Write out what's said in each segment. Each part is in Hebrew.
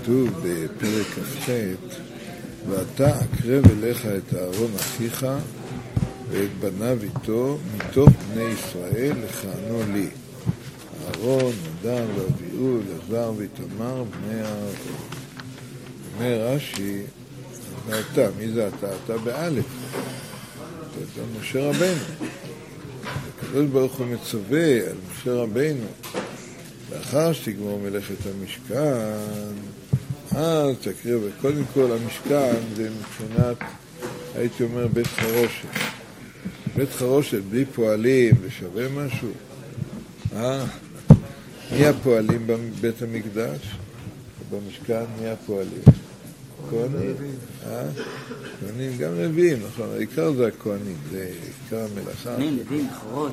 כתוב בפרק כ"ח, ואתה אקרב אליך את אהרון אחיך ואת בניו איתו מתוך בני ישראל לכהנו לי. אהרון, נדב ואביהו, אלעזר ואיתמר בני אהרון. אומר רש"י, ואתה, מי זה אתה? אתה באלף. אתה משה רבנו. הקדוש ברוך הוא מצווה על משה רבנו, לאחר שתגמור מלאכת המשכן, אז תקריב. קודם כל המשכן זה מבחינת, הייתי אומר, בית חרושת. בית חרושת בלי פועלים ושווה משהו. מי הפועלים בבית המקדש? במשכן מי הפועלים? כהנים. כהנים, גם נביאים, נכון. העיקר זה הכהנים, זה עיקר המלאכה. נביאים, חורות.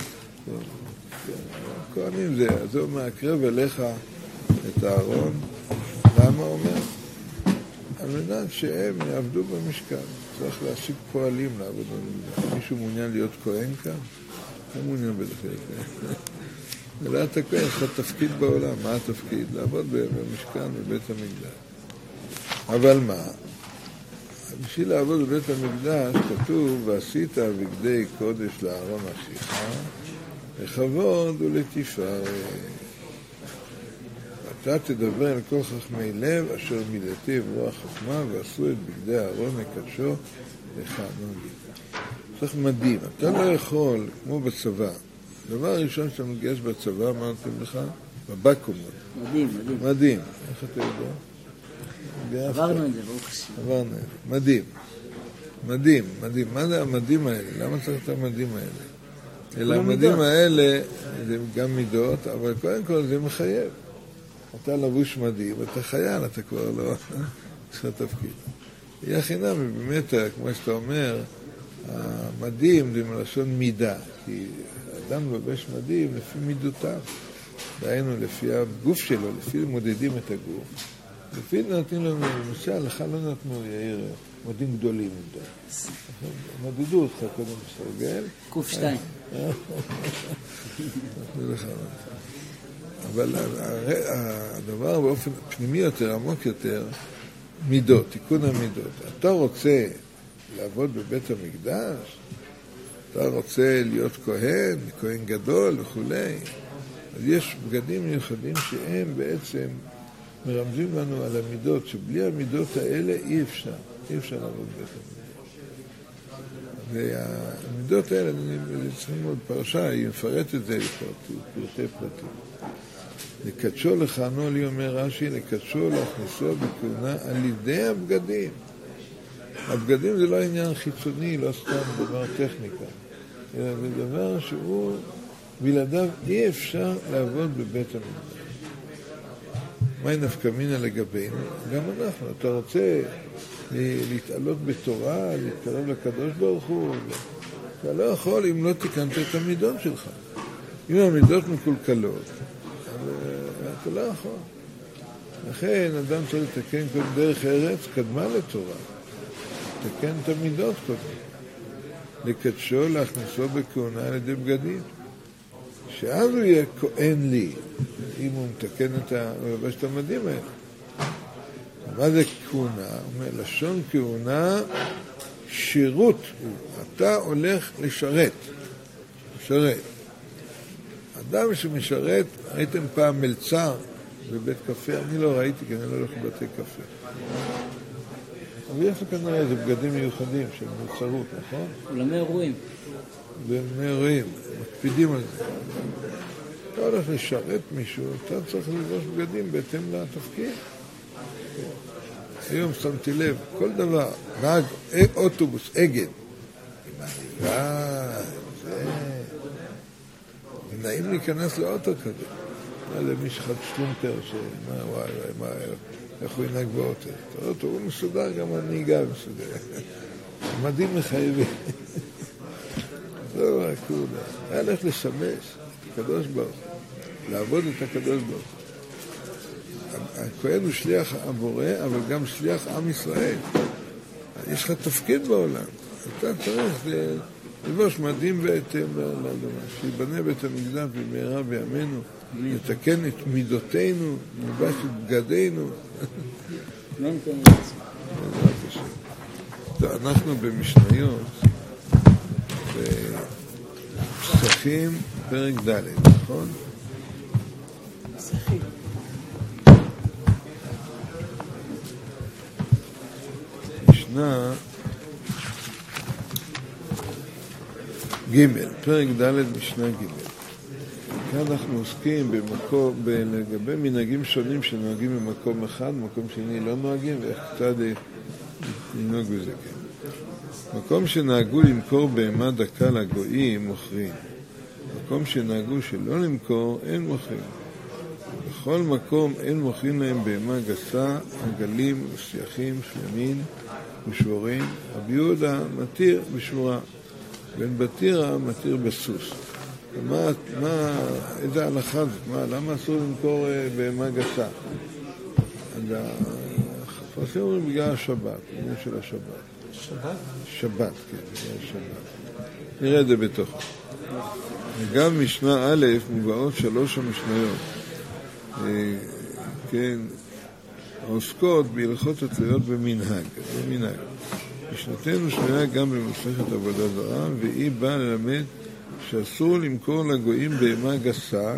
כהנים זה, אז הוא מאקרב אליך את אהרון. למה אומר? על מנת שהם יעבדו במשכן. צריך להשיג פועלים לעבוד במשכן. מישהו מעוניין להיות כהן כאן? לא מעוניין בלחלק. אלא אתה כהן, יש לך תפקיד בעולם. מה התפקיד? לעבוד במשכן בבית המקדש. אבל מה? בשביל לעבוד בבית המקדש כתוב, ועשית בגדי קודש לאהרון אחיך, לכבוד ולתפארת. אתה תדבר אל כל חכמי לב אשר מידתי ברוח חכמה ועשו את בגדי אהרון לקדשו לכהנו לי. צריך מדהים. אתה לא יכול, כמו בצבא. דבר ראשון שאתה מגייס בצבא, אמרתם לך, בבקומות. מדהים. איך אתה יודע? עברנו את זה, ברוך השם. עברנו את זה. מדהים. מה זה המדים האלה? למה צריך את המדים האלה? אלא המדים האלה זה גם מידות, אבל קודם כל זה מחייב. אתה לבוש מדים, אתה חייל, אתה כבר לא, יש לך תפקיד. יהיה חינם, באמת, כמו שאתה אומר, המדים זה מלשון מידה, כי אדם לבש מדים לפי מידותיו, דהיינו לפי הגוף שלו, לפי מודדים את הגוף. לפי נתנים לנו, למשל, לך לא נתנו יאיר מדים גדולים מדי. מדדו אותך קודם בסרגל. קוף 2. אבל הדבר באופן פנימי יותר, עמוק יותר, מידות, תיקון המידות. אתה רוצה לעבוד בבית המקדש? אתה רוצה להיות כהן גדול וכו'. אז יש בגדים מיוחדים שהם בעצם מרמזים לנו על המידות, שבלי המידות האלה אי אפשר לעבוד בבית המקדש. והמידות האלה, אני צריכים עוד פרשה, היא מפרט את זה לפרטי פרטים. לקדשו לכהנו לי, אומר רש"י, לקדשו להכניסו בכהונה על ידי הבגדים. הבגדים זה לא עניין חיצוני, לא סתם דבר טכניקה, אלא זה דבר שהוא, בלעדיו אי אפשר לעבוד בבית המקדש. מהי נפקא מינה לגבינו? גם אנחנו. אתה רוצה להתעלות בתורה, להתקרב לקדוש ברוך הוא, אתה לא יכול אם לא תיקנת את המידות שלך. אם המידות מקולקלות, אתה לא יכול. לכן אדם צריך לתקן כל דרך ארץ קדמה לתורה. לתקן את המידות קודם. לקדשו, להכניסו בכהונה על ידי בגדים. שאז הוא יהיה כהן לי, אם הוא מתקן הוא לבש את המדים האלה. מה זה כהונה? הוא אומר, לשון כהונה, שירות. אתה הולך לשרת. אדם שמשרת, ראיתם פעם מלצר בבית קפה? אני לא ראיתי, כי אני לא הולך לבתי קפה. אבל יש לו כנראה איזה בגדים מיוחדים של מלצרות, נכון? עולמי אירועים. עולמי אירועים, מקפידים על זה. אתה הולך לשרת מישהו, אתה צריך לבוש בגדים בהתאם לתפקיד. היום שמתי לב, כל דבר, נהג אוטובוס, אגד. זה נעים להיכנס לאוטו כזה. זה מישהו חד שלומטר, איך הוא ינהג באוטו. האוטו הוא מסודר, גם הנהיגה מסודר. מדים מחייבים. לא רק הוא, היה הולך לשמש את הקדוש ברוך הוא, לעבוד את הקדוש ברוך הוא. הכהן הוא שליח הבורא, אבל גם שליח עם ישראל. יש לך תפקיד בעולם. אתה צריך לבוש מדים ואתם לאדמה, שיבנה בית המקדש במהרה בימינו. לתקן את מידותינו, נלבש את בגדינו. אמן כן יהיה רצון. בעזרת השם. טוב, אנחנו במשניות, בפסחים פרק ד', נכון? פסחים. משנה ג', פרק ד' משנה ג'. כאן אנחנו עוסקים לגבי מנהגים שונים שנוהגים במקום אחד, מקום שני לא נוהגים, ואיך קצת לנהוג בזה כן. מקום שנהגו למכור בהמה דקה לגויים מוכרים. מקום שנהגו שלא למכור אין מוכרים. בכל מקום אין מוכרים להם בהמה גסה, עגלים, סייחים, שלמים ושבורים. רבי יהודה מתיר בשבורה. בן בתירה מתיר בסוס. איזה הלכה זאת? למה אסור למכור בהמה גסה? החפשים אומרים בגלל השבת, בגלל של השבת. שבת? שבת, כן, בגלל השבת. נראה את זה בתוכו. וגם משנה א' מובאות 3 המשניות. כן, העוסקות בהלכות התלויות במנהג. משנתנו שנויה גם במסכת עבודה זרה, והיא באה ללמד שאסור למכור לגויים בהמה גסה,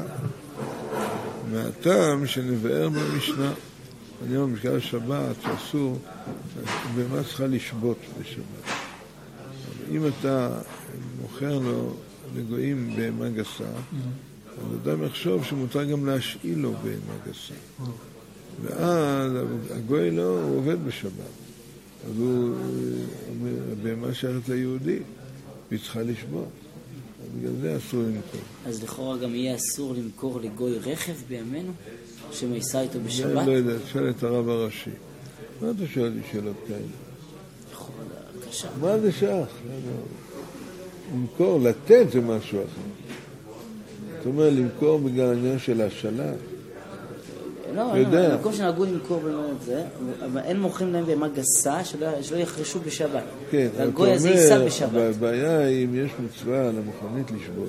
מהטעם שנבאר במשנה. אני אומר, בגלל השבת שאסור, בהמה צריכה לשבות בשבת. אם אתה מוכר לו לגויים בהמה גסה, אז אדם יחשוב שמותר גם להשאיל לו בהמה גסה. ואז הגוי לא, הוא עובד בשבת. אז הוא אומר, הבהמה שייכת ליהודי, והיא צריכה לשבות. בגלל זה אסור למכור. אז לכאורה גם יהיה אסור למכור לגוי רכב בימינו, שמייסע איתו בשבת? לא יודע, תשאל את הרב הראשי. מה אתה שואל לי שאלות כאלה? לכאורה, קשה. מה זה שייך? למכור, לתת זה משהו אחר. זאת אומרת, למכור בגלל העניין של השאלה. לא, במקום שנהגו למכור באמת זה, אבל אין מוכרים להם בהמה גסה שלא יחרשו בשבת. כן, והגוי הזה ייסע בשבת. הבעיה היא אם יש מצווה על המכונית לשבות.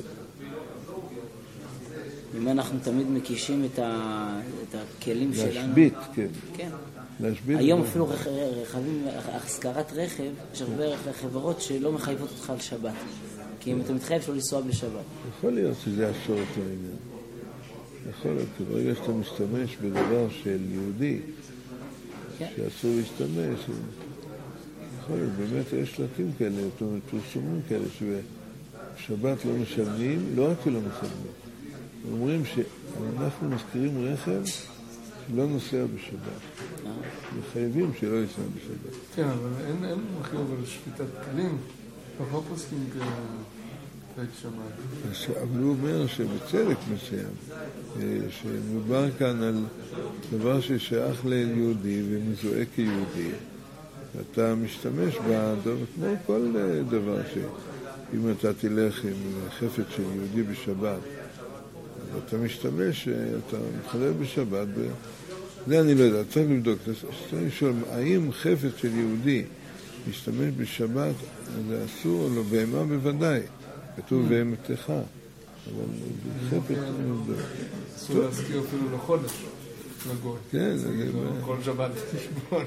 אם אנחנו תמיד מקישים את הכלים שלנו. להשבית, כן. כן. להשבית. היום אפילו רכבים, השכרת רכב, יש הרבה חברות שלא מחייבות אותך על שבת. כי אם אתה מתחייב שלא לנסוע בשבת. יכול להיות שזה אסור את העניין. יכול להיות, כי ברגע שאתה משתמש בדבר של יהודי, שאסור להשתמש, יכול להיות, באמת יש שלטים כאלה, זאת אומרת, פרסומים כאלה, שבשבת לא משלמים, לא רק שלא משלמים. אומרים שאנחנו מזכירים רכב שלא נוסע בשבת. וחייבים שלא ייסע בשבת. כן, אבל אין חיוב על שפיטת כלים, לא פוסקים כעת שמעת. אבל הוא אומר שבצדק מסוים, שמדובר כאן על דבר ששייך ליהודי ומזוהה כיהודי, ואתה משתמש בדבר, כמו כל דבר שאם אתה תלך עם חפץ של יהודי בשבת, אז אתה משתמש, אתה מתחלל בשבת, זה אני לא יודע, צריך לבדוק, צריך לשאול, האם חפץ של יהודי משתמש בשבת, זה אסור לו, בהמה בוודאי, כתוב בהמתך, אבל חפץ לא יודע. אסור להזכיר אפילו לחודש, לגוי. כן, כל שבת תשבון.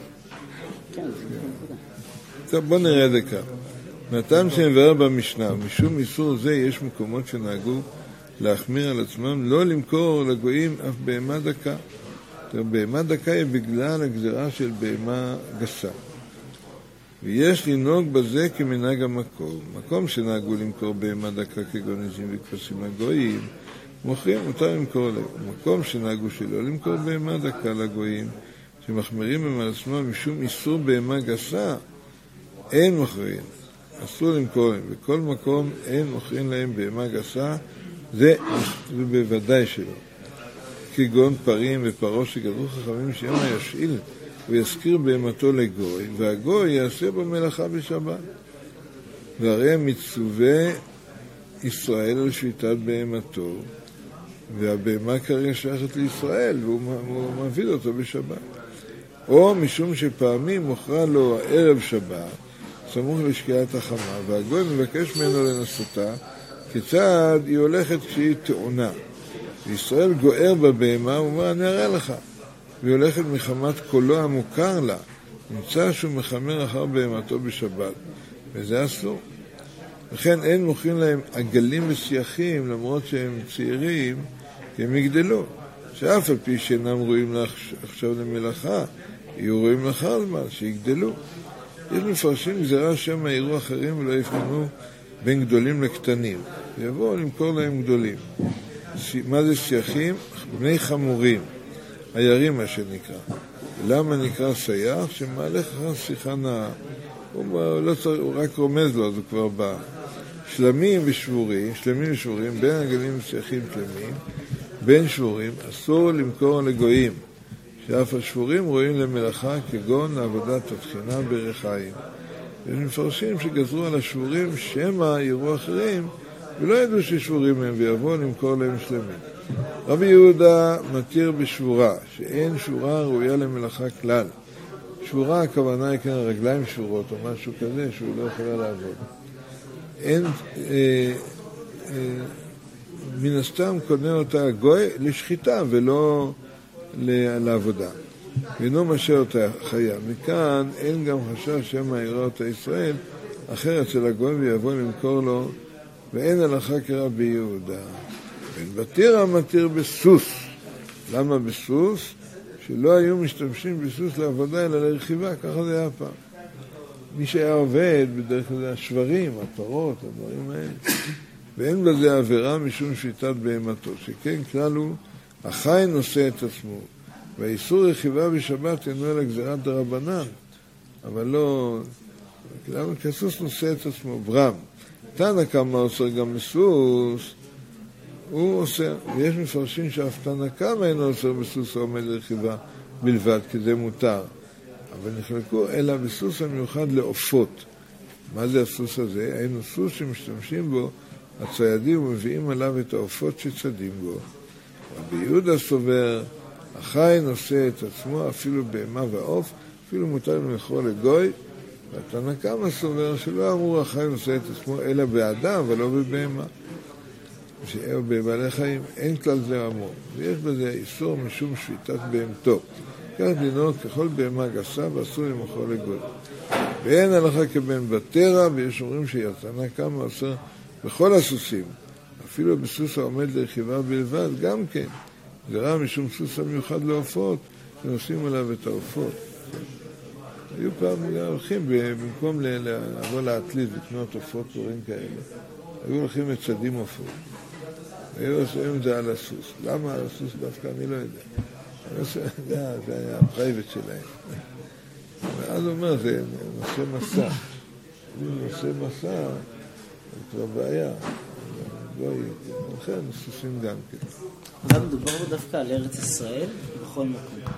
טוב, בוא נראה את זה כך. מהטעם שנבהר במשנה, משום איסור זה יש מקומות שנהגו להחמיר על עצמם, לא למכור לגויים אף בהמה דקה. בהמה דקה היא בגלל הגזרה של בהמה גסה. ויש לנהוג בזה כמנהג המקום. מקום שנהגו למכור בהמה דקה כגון עזים וכבשים הגויים, מוכרים מותר למכור להם. מקום שנהגו שלא למכור בהמה דקה לגויים, שמחמירים הם על עצמם משום איסור בהמה גסה, אין מוכרים. אסור למכור להם. בכל מקום אין מוכרים להם בהמה גסה, זה בוודאי שלא. כגון פרים ופרות שגדרו חכמים שימה ישאיל ויזכיר בהמתו לגוי, והגוי יעשה בו מלאכה בשבת. והרי מצווה ישראל על שביתת בהמתו, והבהמה כרגע שייכת לישראל, והוא מעביד אותו בשבת. או משום שפעמים מוכרה לו ערב שבת, סמוך לשקיעת החמה, והגוי מבקש ממנו לנסותה, כיצד היא הולכת כשהיא טעונה. וישראל גוער בבהמה, הוא אומר, אני אראה לך. והיא הולכת מחמת קולו המוכר לה, נמצא שהוא מחמר אחר בהמתו בשבת, וזה אסור. לכן אין מוכרים להם עגלים וסייחים, למרות שהם צעירים, כי הם יגדלו. שאף על פי שאינם רואים עכשיו למלאכה, יהיו רואים לאחר זמן, שיגדלו. יש מפרשים גזירה שם יראו אחרים ולא יבחנו בין גדולים לקטנים. יבואו למכור להם גדולים. מה זה סייחים? בני חמורים, עיירים מה שנקרא. למה נקרא סייח? שמהלך אחר שיחה נאה. הוא רק רומז לו, אז הוא כבר בא. שלמים ושבורים, בין עגלים וסייחים שלמים, בין שבורים, אסור למכור לגויים, שאף השבורים רואים למלאכה כגון לעבודת הבחינה ברחיים. יש מפרשים שגזרו על השבורים שמא יראו אחרים, ולא ידעו ששבורים הם, ויבואו למכור להם שלמים. רבי יהודה מתיר בשבורה, שאין שבורה ראויה למלאכה כלל. שבורה הכוונה היא כאן רגליים שבורות, או משהו כזה שהוא לא יכולה לעבוד. אין, מן הסתם קונה אותה הגוי לשחיטה ולא לעבודה. ואינו משאיר אותה חיה. מכאן אין גם חשש שמא יראה אותה ישראל, אחר אצל הגוי ויבוא למכור לו, ואין הלכה כרבי יהודה. בן בתירא מתיר בסוס. למה בסוס? שלא היו משתמשים בסוס לעבודה אלא לרכיבה, ככה זה היה פעם. מי שהיה עובד בדרך כלל זה השברים, הפרות, הדברים האלה. ואין בזה עבירה משום שביתת בהמתו, שכן כלל הוא החי נושא את עצמו. והאיסור רכיבה בשבת אינו אלא גזירת דרבנן, אבל לא, למה? כי הסוס נושא את עצמו, ברם. תנא קמא אוסר גם בסוס, הוא אוסר. ויש מפרשים שאף תנא קמא אינו אוסר בסוס העומד לרכיבה בלבד, כי זה מותר. אבל נחלקו אלא בסוס המיוחד לעופות. מה זה הסוס הזה? היינו סוס שמשתמשים בו הציידים ומביאים עליו את העופות שצדים בו. רבי יהודה סובר, החי נושא את עצמו אפילו בהמה ועוף, אפילו מותר למכור לגוי, והתנא קמא סובר שלא אמרו החי נושא את עצמו אלא באדם ולא בבהמה. בבעלי חיים אין כלל זה אמור, ויש בזה איסור משום שביתת בהמתו. כך דינו ככל בהמה גסה ואסור למכור לגוי. ואין הלכה כבן בתרא, ויש אומרים שהתנא קמא אוסר בכל הסוסים, אפילו בסוס העומד לרכיבה בלבד, גם כן. זה רע משום סוס המיוחד לעופות, שנושאים עליו את העופות. היו פעם הולכים, במקום לבוא להטליד, לקנות עופות דברים כאלה, היו הולכים לצדים עופות. היו עושים את זה על הסוס. למה על הסוס דווקא? אני לא יודע. זה היה הפרייבט שלהם. ואז הוא אומר, זה נושא מסע. אם נושא מסע, זה כבר בעיה. לכן סוסים גם כן. אבל מדובר דווקא על ארץ ישראל בכל מקום.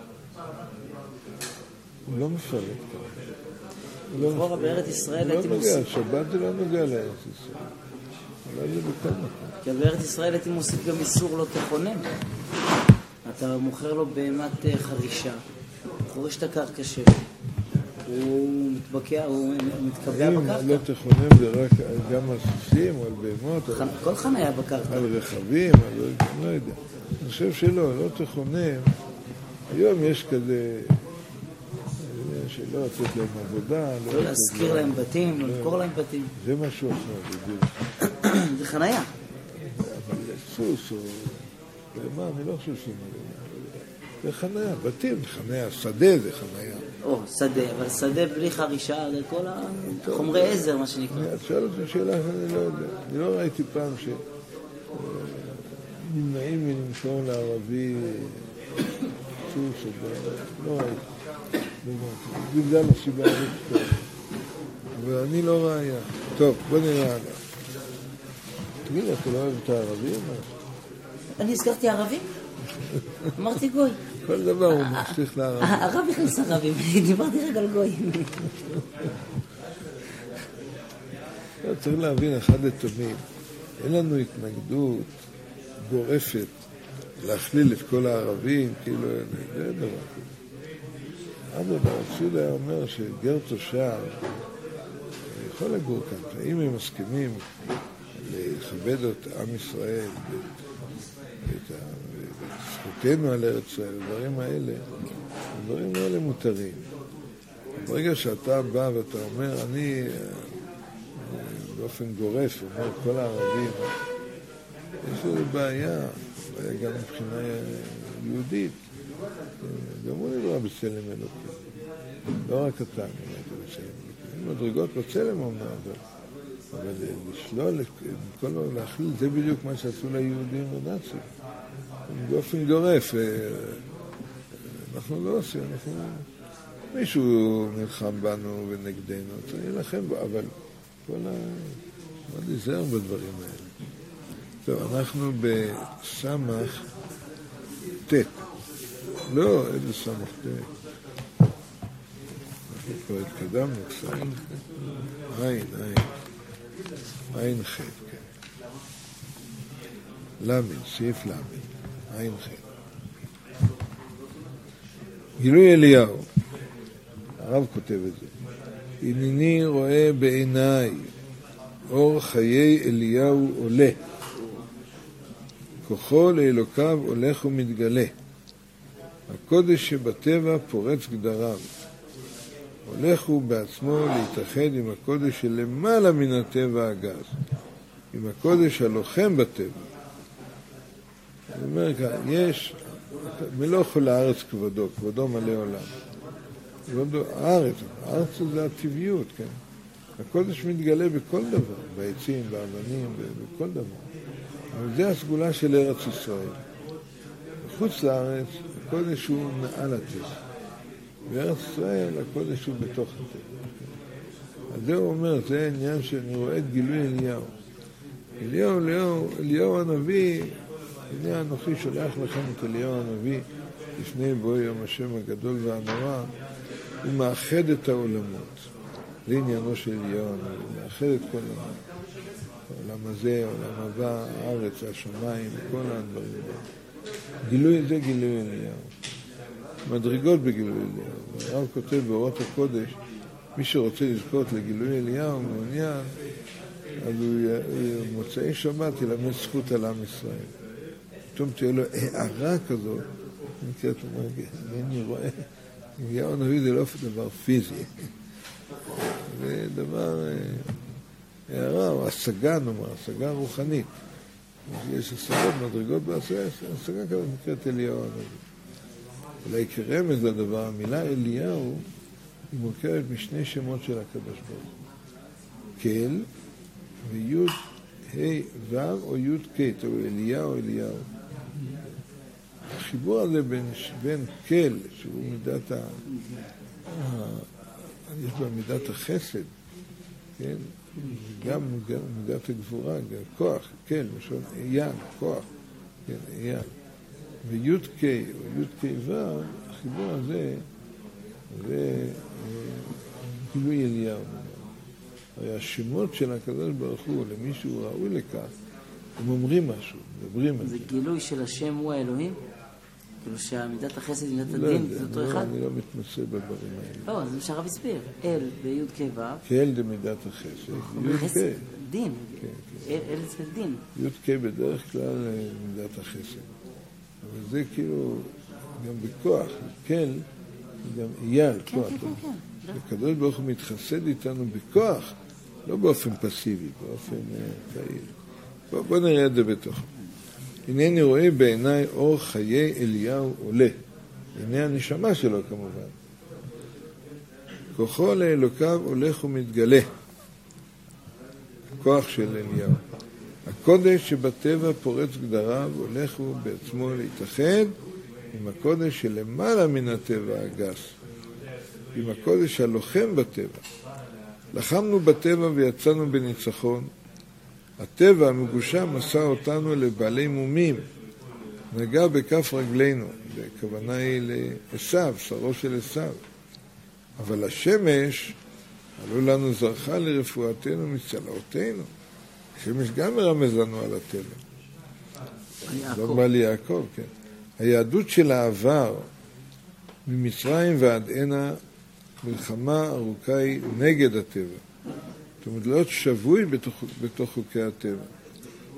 הוא לא מפרט כאן. לכאורה בארץ ישראל הייתי מוסיף. לא נוגע, שבת זה לא נוגע לארץ ישראל. אולי זה בכל מקום. כי בארץ ישראל הייתי מוסיף גם איסור לא תכונן. אתה מוכר לו בהמת חרישה, חורש את הקרקע שלו. הוא מתבקע, הוא מתקבע בקרקע. אם לא תכונן זה רק גם על סוסים או על בהמות. כל חניה בקרקע. על רכבים, לא יודע. אני חושב שלא, לא תכונן. היום יש כזה, שלא לתת להם עבודה. לא להזכיר להם בתים, לא לקרוא להם בתים. זה משהו אחר, בדיוק. זה חניה. אבל סוס או בהמה, אני לא חושב שזה זה חניה, בתים, חניה, שדה זה חניה. או, שדה, אבל שדה בלי חרישה, זה כל החומרי עזר, מה שנקרא. את שואלת אותי שאלה, אני לא יודע. אני לא ראיתי פעם שנמנעים מלמכור לערבי סוס, לא ראיתי. בגלל הסיבה הזאת. אבל אני לא ראייה. טוב, בוא נראה עליו. תגיד, אתה לא אוהב את הערבים? אני הזכרתי ערבים? אמרתי גוי. כל דבר הוא משליך לערבים. הרב הכניס ערבים, דיברתי רק על גוי. צריך להבין אחד לתמיד. אין לנו התנגדות גורפת להכליל את כל הערבים, כאילו, זה דבר. אדרבה, רבי היה אומר שגר תושב יכול לגור כאן, אם הם מסכימים לכבד את עם ישראל, זכותנו על ארץ ישראל, הדברים האלה מותרים. ברגע שאתה בא ואתה אומר, אני באופן גורף, אומר כל הערבים, יש איזו בעיה גם מבחינה יהודית, גם הוא נברא בצלם אלוקים, לא רק אתה נברא בצלם אלוקים, מדרגות בצלם אומר, אבל לשלול, להכליל, זה בדיוק מה שעשו ליהודים ונאצים, באופן גורף, אנחנו לא עושים, מישהו נלחם בנו ונגדנו, צריך להילחם בו, אבל כל מאוד להיזהר בדברים האלה. טוב, אנחנו בסמך תת. לא, איזה סמך תת. אנחנו כבר התקדמנו קצת. עין ח', כן. למד, סעיף למד. עין ח'. גילוי אליהו. הרב כותב את זה. הנני רואה בעיניי אור חיי אליהו עולה. כוחו לאלוקיו הולך ומתגלה. הקודש שבטבע פורץ גדריו. הולך הוא בעצמו להתאחד עם הקודש שלמעלה מן הטבע הגז. עם הקודש הלוחם בטבע. זאת אומרת, יש מלוך כל הארץ כבודו, כבודו מלא עולם. כבודו, הארץ זה הטבעיות, כן? הקודש מתגלה בכל דבר, בעצים, באבנים, בכל דבר. אבל זה הסגולה של ארץ ישראל. בחוץ לארץ, הקודש הוא מעל הטבע. בארץ ישראל, הקודש הוא בתוך הטבע. אז זה הוא אומר, זה עניין שאני רואה את גילוי אליהו. אליהו הנביא, הנה אנוכי שולח לכם את אליהו הנביא, לפני בוא יום השם הגדול והנורא, הוא מאחד את העולמות. לעניינו של אליהו הנביא, מאחד את כל העולם הזה, העולם הבא, הארץ, השמיים, כל הדברים האלה. גילוי זה גילוי אליהו. מדרגות בגילוי אליהו. הרב כותב באורות הקודש, מי שרוצה לזכות לגילוי אליהו מעוניין, אז הוא מוצאי שבת ילמד זכות על עם ישראל. פתאום תהיה לו הערה כזאת, נקראת, אני רואה, אליהו הנביא זה לא דבר פיזי. זה דבר, הערה או השגה, נאמר, השגה רוחנית. יש השגות, מדרגות השגה כזאת נקראת אליהו הנביא. אולי כרמז לדבר, המילה אליהו היא מורכבת משני שמות של הקדוש ברוך הוא. כל ויוד ה' ו' או יוד ק', או אליהו או אליהו. החיבור הזה בין כל, שהוא מידת יש בה מידת החסד, כן? גם מידת הגבורה, גם כוח, כן, משון אייל, כוח, כן, אייל. ויוד ק' או יוד ק' ו', החיבור הזה, זה גילוי אליהו. הרי השמות של הקדוש ברוך הוא, למישהו ראוי לכך, הם אומרים משהו, מדברים על זה. זה גילוי של השם הוא האלוהים? כאילו שהמידת החסד, מידת הדין, זה אותו אחד? אני לא מתמצא בדברים האלה. לא, זה מה שהרב הסביר. אל ויוד ק' ו'. כאל זה מידת החסד. יוד ק'. דין. אל זה דין. יוד ק' בדרך כלל מידת החסד. אבל זה כאילו גם בכוח, כן, גם אייל, כוח. הקדוש ברוך הוא מתחסד איתנו בכוח, לא באופן פסיבי, באופן פעיל. בוא נראה את זה בתוך. הנני רואה בעיניי אור חיי אליהו עולה. הנה הנשמה שלו כמובן. כוחו לאלוקיו הולך ומתגלה. הכוח של אליהו. הקודש שבטבע פורץ גדריו הולך הוא בעצמו להתאחד עם הקודש שלמעלה מן הטבע הגס. עם הקודש הלוחם בטבע. לחמנו בטבע ויצאנו בניצחון. הטבע המגושם מסע אותנו לבעלי מומים. נגע בכף רגלינו. הכוונה היא לעשיו, שרו של עשיו. אבל השמש עלו לנו זרחה לרפואתנו מצלעותינו. השמש גם מרמז לנו על הטבע. לא בא לי יעקב, כן. היהדות של העבר ממצרים ועד הנה מלחמה ארוכה היא נגד הטבע. זאת אומרת, להיות שבוי בתוך חוקי הטבע.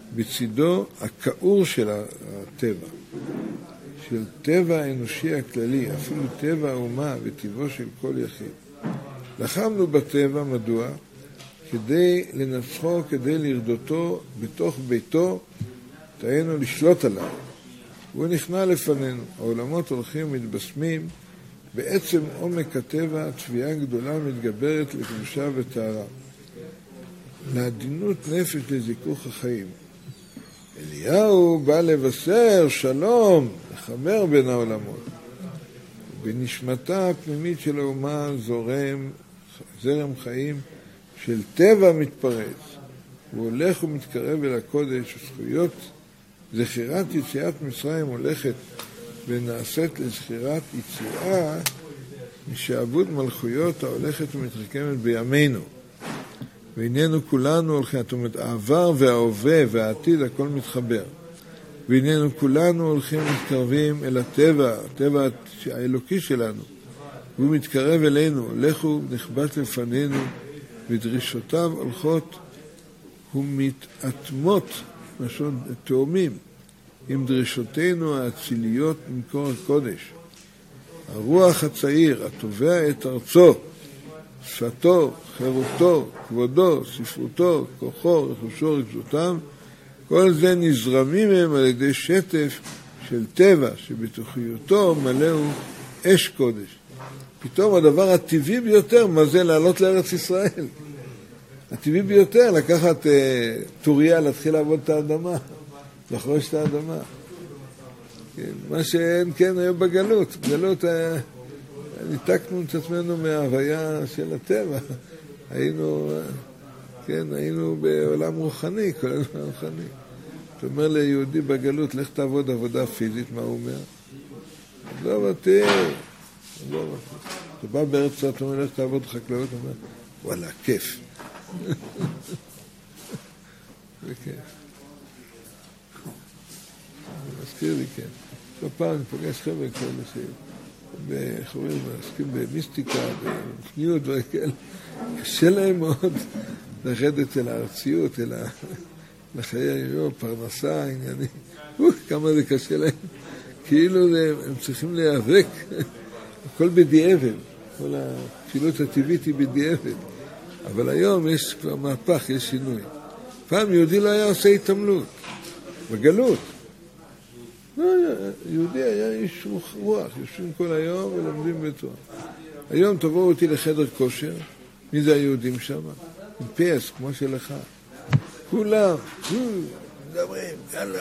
בצידו הכאור של הטבע, של טבע האנושי הכללי, אפילו טבע האומה וטבעו של כל יחיד. לחמנו בטבע, מדוע? כדי לנצחו, כדי לרדותו בתוך ביתו, תהיינו לשלוט עליו. הוא נכנע לפנינו. העולמות הולכים מתבשמים, בעצם עומק הטבע, תביעה גדולה מתגברת לקדושה וטהרה. לעדינות נפש לזיכוך החיים. אליהו בא לבשר שלום, לחבר בין העולמות. בנשמתה הפנימית של האומה זרם חיים של טבע מתפרץ. הוא הולך ומתקרב אל הקודש, זכויות, זכירת יציאת מצרים הולכת ונעשית לזכירת יציאה משעבוד מלכויות ההולכת ומתחכמת בימינו. והננו כולנו הולכים, זאת אומרת, העבר וההווה והעתיד, הכל מתחבר. והננו כולנו הולכים מתקרבים אל הטבע, הטבע האלוקי שלנו. והוא מתקרב אלינו, לכו נכבד לפנינו, ודרישותיו הולכות ומתאטמות, משהו תאומים, עם דרישותינו האציליות ממקור הקודש. הרוח הצעיר, התובע את ארצו, שפתו, חירותו, כבודו, ספרותו, כוחו, רכושו, רגשותיו, כל זה נזרמים מהם על ידי שטף של טבע, שבתוכיותו מלאו אש קודש. פתאום הדבר הטבעי ביותר, מה זה לעלות לארץ ישראל? הטבעי ביותר, לקחת טוריה, להתחיל לעבוד את האדמה, לחרוש את האדמה. כן, מה שאין כן היה בגלות. בגלות ניתקנו את עצמנו מההוויה של הטבע. היינו בעולם רוחני, כל הזמן רוחני. אתה אומר ליהודי בגלות, לך תעבוד עבודה פיזית, מה הוא אומר? לא מתאים. אתה בא בארץ צעת, אתה אומר, לך תעבוד חקלאות, הוא אומר, וואלה, כיף. זה כיף. מזכיר לי, כן. לא פעם אני פוגש חבר'ה כאלה שחברים עסקים במיסטיקה, בפניות וכאלה. קשה להם מאוד לרדת אל הארציות, אל לחיי היום, פרנסה, עניינים. כמה זה קשה להם. כאילו הם צריכים להיאבק. הכל בדיעבד. כל הפעילות הטבעית היא בדיעבד. אבל היום יש כבר מהפך, יש שינוי. פעם יהודי לא היה עושה התעמלות. בגלות. לא, יהודי היה איש רוח, יושבים כל היום ולומדים בתורה. היום תבואו אותי לחדר כושר, מי זה היהודים שם? עם פס, כמו שלך. כולם, מדברים, יאללה,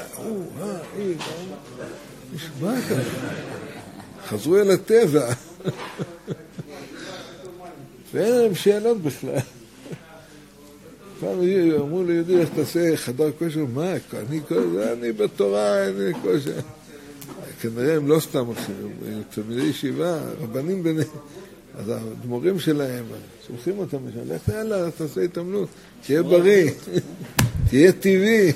מה אתה? חזרו אל הטבע. ואין להם שאלות בכלל. פעם אמרו ליהודי, איך תעשה חדר כושר? מה? אני בתורה, אני כושר. כנראה הם לא סתם עושים, הם תלמידי ישיבה, רבנים ביניהם. אז הדמורים שלהם, שולחים אותם משם, לך יאללה, תעשה התעמלות, תהיה בריא, תהיה טבעי.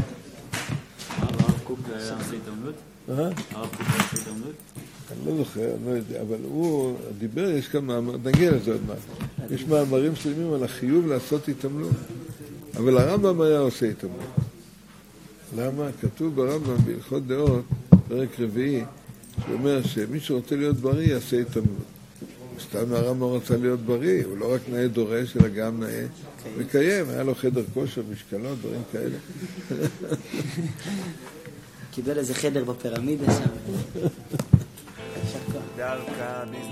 הרב קוק היה עושה התעמלות? הרב קוק היה עושה התעמלות? אני לא זוכר, אני לא יודע, אבל הוא דיבר, יש כאן מאמר, נגיע לזה עוד מעט. יש מאמרים שלמים על החיוב לעשות התעמלות. אבל הרמב"ם היה עושה התעמלות. למה? כתוב ברמב"ם בהלכות דעות, פרק רביעי, שאומר שמי שרוצה להיות בריא יעשה התעמלות. סתם הרמב"ם רצה להיות בריא, הוא לא רק נאה דורש, אלא גם נאה מקיים. היה לו חדר כושר, משקלות, דברים כאלה. קיבל איזה חדר בפירמידה שם.